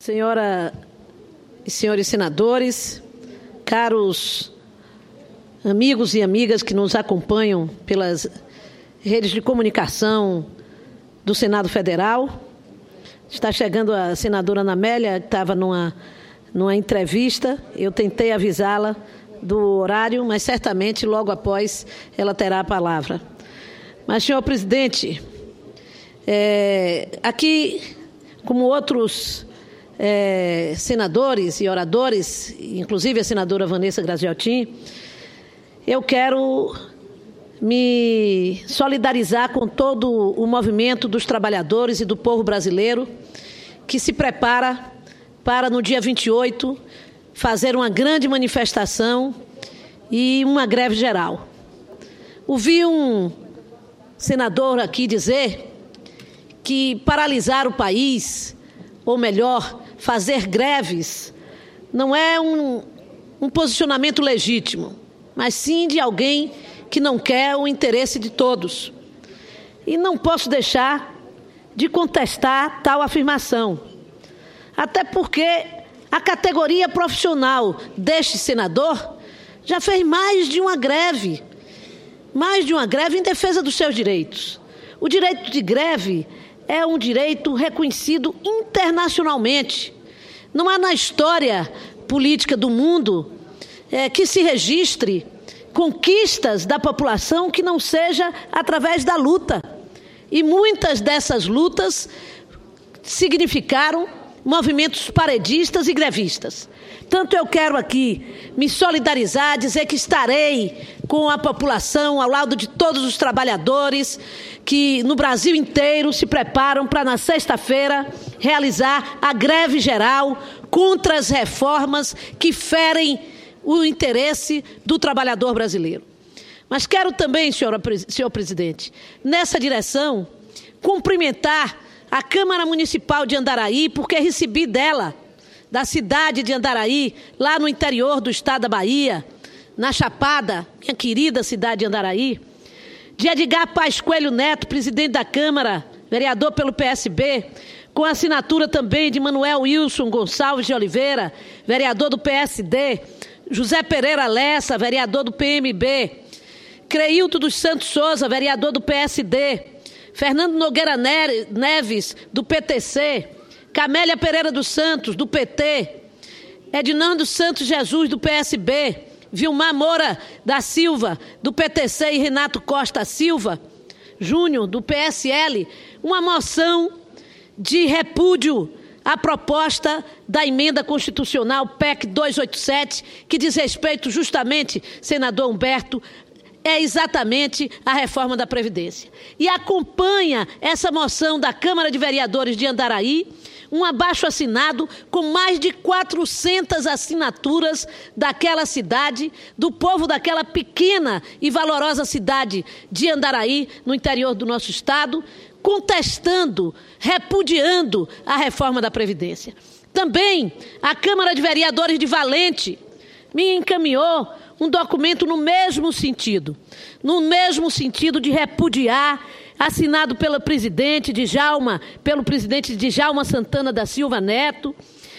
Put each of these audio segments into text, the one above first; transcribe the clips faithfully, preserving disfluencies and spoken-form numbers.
Senhora e senhores senadores, caros amigos e amigas que nos acompanham pelas redes de comunicação do Senado Federal, está chegando a senadora Ana Amélia, que estava numa, numa entrevista. Eu tentei avisá-la do horário, mas certamente logo após ela terá a palavra. Mas, senhor presidente, é, aqui, como outros é, senadores e oradores, inclusive a senadora Vanessa Graziotin, eu quero me solidarizar com todo o movimento dos trabalhadores e do povo brasileiro que se prepara para, no dia vinte e oito, fazer uma grande manifestação e uma greve geral. Ouvi um senador aqui dizer que paralisar o país, ou melhor, fazer greves, não é um, um posicionamento legítimo, mas sim de alguém que não quer o interesse de todos. E não posso deixar de contestar tal afirmação, até porque a categoria profissional deste senador já fez mais de uma greve, mais de uma greve em defesa dos seus direitos. O direito de greve é um direito reconhecido internacionalmente. Não há na história política do mundo é, que se registre conquistas da população que não seja através da luta. E muitas dessas lutas significaram movimentos paredistas e grevistas. Tanto eu quero aqui me solidarizar, dizer que estarei com a população, ao lado de todos os trabalhadores que no Brasil inteiro se preparam para, na sexta-feira, realizar a greve geral contra as reformas que ferem o interesse do trabalhador brasileiro. Mas quero também, senhora, senhor presidente, nessa direção, cumprimentar a Câmara Municipal de Andaraí, porque recebi dela, da cidade de Andaraí, lá no interior do estado da Bahia, na Chapada, minha querida cidade de Andaraí, de Edgar Paes Coelho Neto, presidente da Câmara, vereador pelo P S B, com a assinatura também de Manuel Wilson Gonçalves de Oliveira, vereador do P S D, José Pereira Lessa, vereador do P M B, Creilton dos Santos Souza, vereador do P S D, Fernando Nogueira Neves, do P T C, Camélia Pereira dos Santos, do P T, Ednando Santos Jesus, do P S B, Vilmar Moura da Silva, do P T C, e Renato Costa Silva Júnior, do P S L, uma moção de repúdio à proposta da emenda constitucional P E C duzentos e oitenta e sete, que diz respeito justamente, senador Humberto, é exatamente a reforma da Previdência. E acompanha essa moção da Câmara de Vereadores de Andaraí um abaixo-assinado com mais de quatrocentas assinaturas daquela cidade, do povo daquela pequena e valorosa cidade de Andaraí, no interior do nosso estado, contestando, repudiando a reforma da Previdência. Também a Câmara de Vereadores de Valente me encaminhou um documento no mesmo sentido, no mesmo sentido de repudiar, assinado pelo presidente Djalma, pelo presidente Djalma Santana da Silva Neto,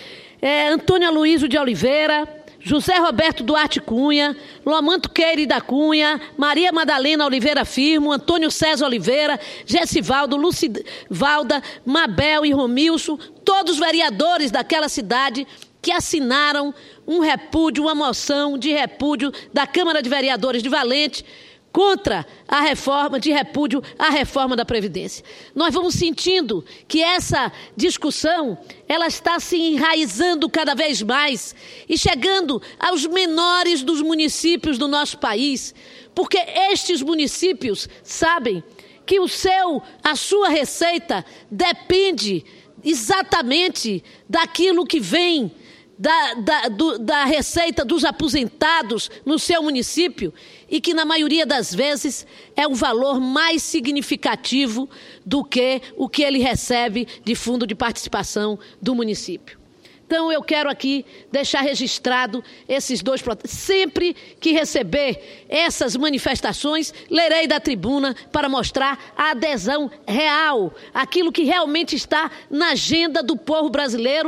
é, Antônio Aloysio de Oliveira, José Roberto Duarte Cunha, Lomanto Queire da Cunha, Maria Madalena Oliveira Firmo, Antônio César Oliveira, Gessivaldo, Lucivalda, Mabel e Romilson, todos vereadores daquela cidade que assinaram um repúdio, uma moção de repúdio da Câmara de Vereadores de Valente contra a reforma, de repúdio à reforma da Previdência. Nós vamos sentindo que essa discussão ela está se enraizando cada vez mais e chegando aos menores dos municípios do nosso país, porque estes municípios sabem que o seu, a sua receita depende exatamente daquilo que vem Da, da, do, da receita dos aposentados no seu município e que, na maioria das vezes, é um valor mais significativo do que o que ele recebe de fundo de participação do município. Então, eu quero aqui deixar registrado esses dois protestos. Sempre que receber essas manifestações, lerei da tribuna para mostrar a adesão real, aquilo que realmente está na agenda do povo brasileiro,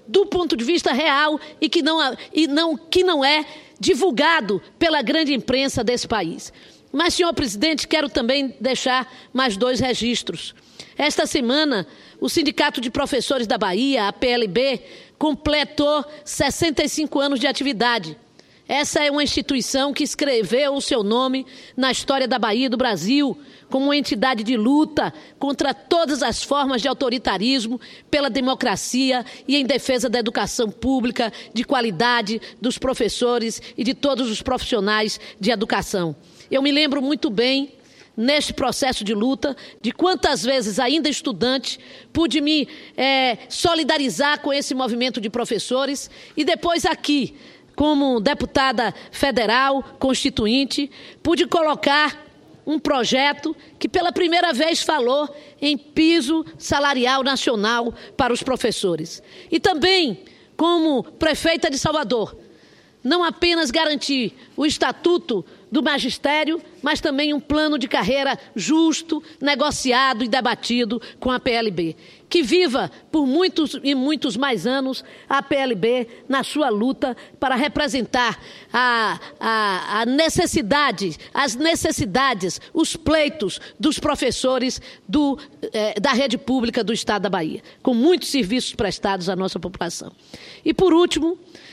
do ponto de vista real e que não, e não, que não é divulgado pela grande imprensa desse país. Mas, senhor presidente, quero também deixar mais dois registros. Esta semana, o Sindicato de Professores da Bahia, a P L B, completou sessenta e cinco anos de atividade. Essa é uma instituição que escreveu o seu nome na história da Bahia e do Brasil como uma entidade de luta contra todas as formas de autoritarismo, pela democracia e em defesa da educação pública, de qualidade, dos professores e de todos os profissionais de educação. Eu me lembro muito bem, neste processo de luta, de quantas vezes, ainda estudante, pude me é, solidarizar com esse movimento de professores e depois aqui, como deputada federal, constituinte, pude colocar um projeto que pela primeira vez falou em piso salarial nacional para os professores. E também, como prefeita de Salvador, não apenas garantir o estatuto do magistério, mas também um plano de carreira justo, negociado e debatido com a P L B. Que viva por muitos e muitos mais anos a P L B na sua luta para representar a, a, a necessidade, as necessidades, os pleitos dos professores do, eh, da rede pública do Estado da Bahia, com muitos serviços prestados à nossa população. E, por último,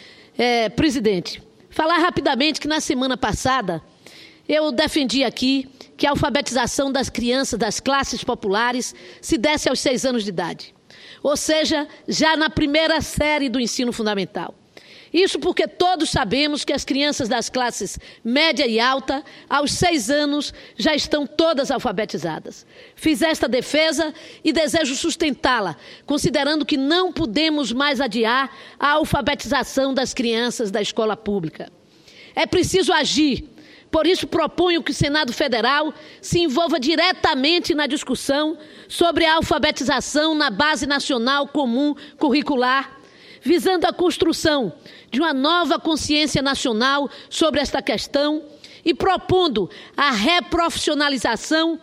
eh, presidente, falar rapidamente que na semana passada eu defendi aqui que a alfabetização das crianças das classes populares se desse aos seis anos de idade, ou seja, já na primeira série do ensino fundamental. Isso porque todos sabemos que as crianças das classes média e alta, aos seis anos, já estão todas alfabetizadas. Fiz esta defesa e desejo sustentá-la, considerando que não podemos mais adiar a alfabetização das crianças da escola pública. É preciso agir. Por isso, proponho que o Senado Federal se envolva diretamente na discussão sobre a alfabetização na Base Nacional Comum Curricular, visando a construção de uma nova consciência nacional sobre esta questão e propondo a reprofissionalização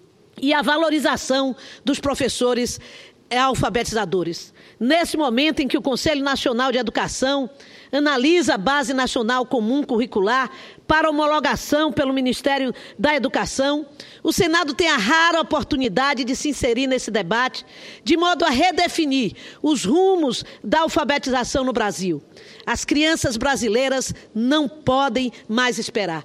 e a valorização dos professores alfabetizadores. Nesse momento em que o Conselho Nacional de Educação analisa a Base Nacional Comum Curricular para homologação pelo Ministério da Educação, o Senado tem a rara oportunidade de se inserir nesse debate, de modo a redefinir os rumos da alfabetização no Brasil. As crianças brasileiras não podem mais esperar.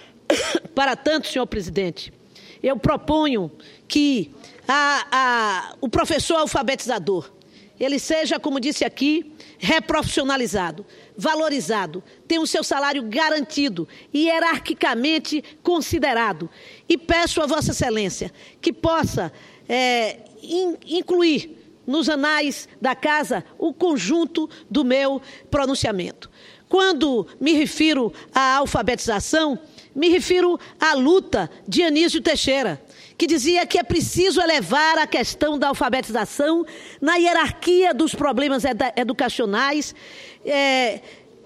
Para tanto, senhor presidente, eu proponho que a, a, o professor alfabetizador, ele seja, como disse aqui, reprofissionalizado, valorizado, tenha o seu salário garantido e hierarquicamente considerado. E peço a Vossa Excelência que possa é, in, incluir nos anais da Casa o conjunto do meu pronunciamento. Quando me refiro à alfabetização, me refiro à luta de Anísio Teixeira, que dizia que é preciso elevar a questão da alfabetização na hierarquia dos problemas educacionais, é,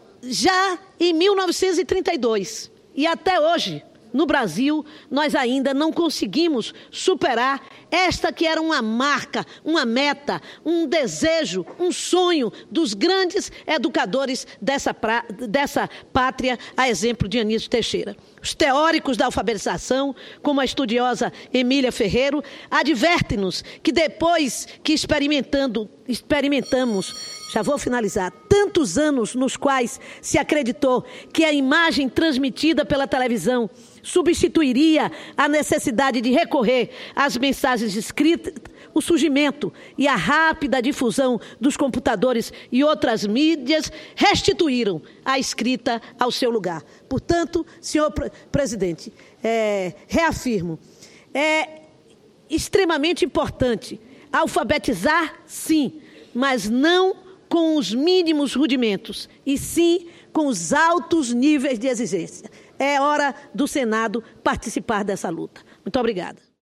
já em mil novecentos e trinta e dois. E até hoje, no Brasil, nós ainda não conseguimos superar esta que era uma marca, uma meta, um desejo, um sonho dos grandes educadores dessa, pra, dessa pátria, a exemplo de Anísio Teixeira. Os teóricos da alfabetização, como a estudiosa Emília Ferreiro, advertem-nos que depois que experimentando, experimentamos, já vou finalizar, tantos anos nos quais se acreditou que a imagem transmitida pela televisão substituiria a necessidade de recorrer às mensagens escritas, o surgimento e a rápida difusão dos computadores e outras mídias restituíram a escrita ao seu lugar. Portanto, senhor presidente, é, reafirmo, é extremamente importante alfabetizar, sim, mas não com os mínimos rudimentos, e sim com os altos níveis de exigência. É hora do Senado participar dessa luta. Muito obrigada.